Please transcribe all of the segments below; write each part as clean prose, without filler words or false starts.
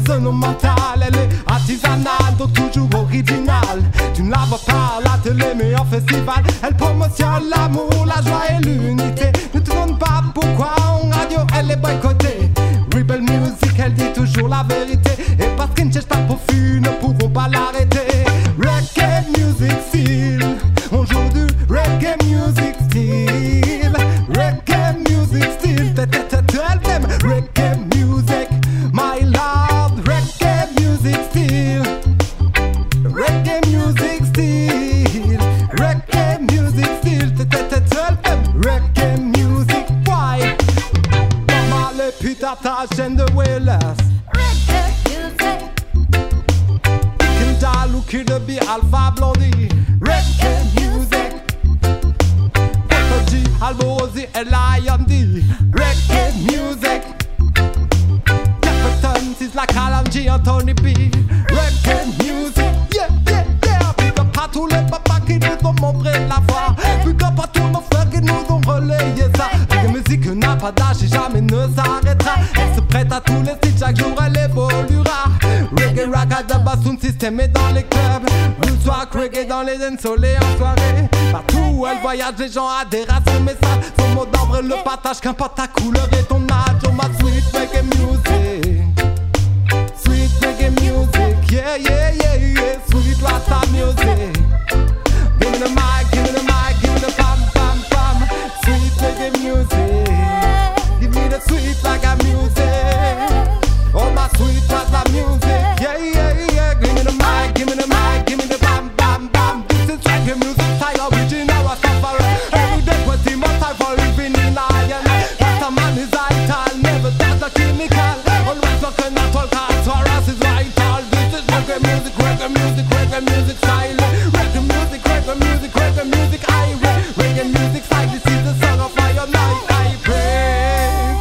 monumentale, elle est artisanale, donc toujours originale. Tu ne la vois pas à la télé mais en festival. Elle promotionne l'amour, la joie et l'unité. Ne te demande pas pourquoi en radio elle est boycottée. Rebel Music, elle dit toujours la vérité. Et parce qu'ils ne cherchent pas profit, ne pourront pas l'arrêter. Reggae music style, on joue du reggae music style. Reggae music style, tell them reggae music, my love. Reggae music style, reggae music style, reggae music style, tell them reggae music. Why? Mama le putain ta chaîne de Willis. Reggae music, Kendall ou Kid B, Alpha Blondie. Reggae music. G, Alborosi et Lion D. Reggae music. Capleton, c'est la Kalanji, Anthony B. Reggae music. Yeah, yeah, yeah. Big up à tous les papas qui nous ont montré la voie. Big up à tous nos frères qui nous ont relayé ça. Reggae music n'a pas d'âge et jamais ne s'arrêtera. Elle se prête à tous les styles, chaque jour elle évoluera. Reggae, ragga, sound system est dans les clubs. Woodstock, reggae dans les dancehall et en soirée. Partout où elle voyage, les gens adhèrent à son message. Son mot d'ordre le partage, qu'importe ta couleur et ton âge. Oh my sweet reggae music, sweet reggae music, yeah, yeah, yeah, yeah. Sweet Rasta music. Give me the mic, give me the mic, give me the pam, pam, pam. Sweet reggae music, give me the sweet reggae music. Oh my sweet Rasta music, yeah, yeah, yeah. Give me the mic, give me the mic, give me the bam, bam, bam. This is reggae music style original Rastafari. Every day was the most time for living in iron. Rasta man is vital, never touch the chemical. Always working at all costs, for us is vital. This is reggae music, reggae music, reggae music style. Reggae music, reggae music, reggae music, I read. Reggae music style, this is the song of my life, I pray.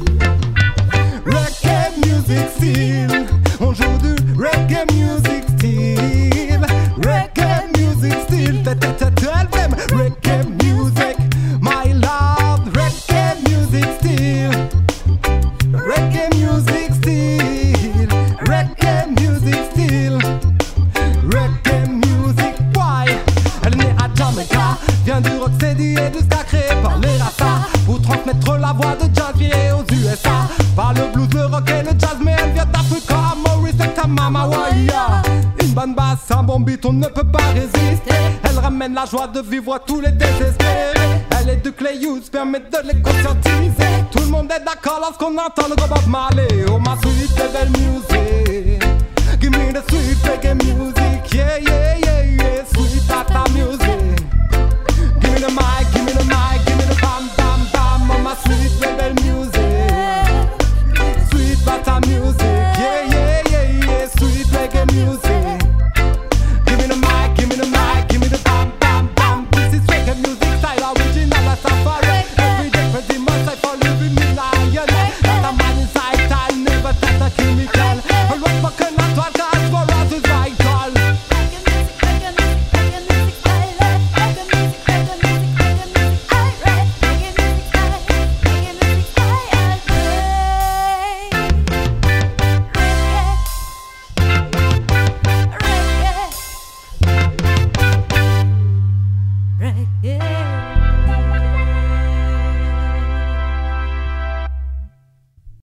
Reggae music style, on joue du reggae music style. Reggae music style, tell them reggae music, my love. Reggae music style, reggae music style, reggae music style, reggae music. Why? Elle est née à Jamaica, vient du rocksteady et du ska créé par les Rastas pour transmettre la voix de jazz virée aux USA. Par le blues, le rock et le jazz, mais elle vient d'Africa. Maurice et ta mama, waya. Une bonne basse, un bon beat, on ne peut pas résister. Elle ramène la joie de vivre à tous les désespérés. Elle est de Clay Hughes, permet de les conscientiser. Tout le monde est d'accord lorsqu'on entend le gros Bob Marley. Oh my sweet reggae music, give me the sweet reggae music, yeah, yeah, yeah.